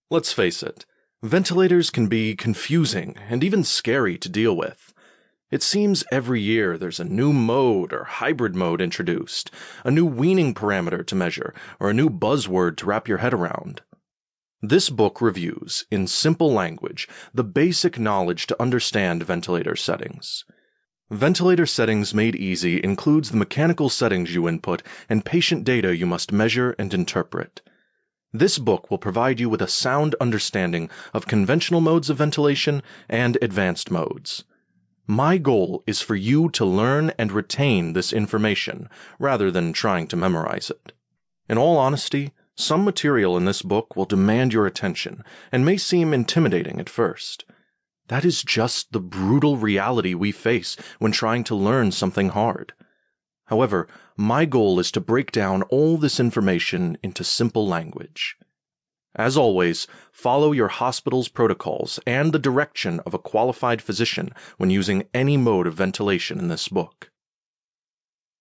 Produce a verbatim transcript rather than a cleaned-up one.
Let's face it, ventilators can be confusing and even scary to deal with. It seems every year there's a new mode or hybrid mode introduced, a new weaning parameter to measure, or a new buzzword to wrap your head around. This book reviews, in simple language, the basic knowledge to understand ventilator settings. Ventilator Settings Made Easy includes the mechanical settings you input and patient data you must measure and interpret. This book will provide you with a sound understanding of conventional modes of ventilation and advanced modes. My goal is for you to learn and retain this information rather than trying to memorize it. In all honesty, some material in this book will demand your attention and may seem intimidating at first. That is just the brutal reality we face when trying to learn something hard. However, my goal is to break down all this information into simple language. As always, follow your hospital's protocols and the direction of a qualified physician when using any mode of ventilation in this book.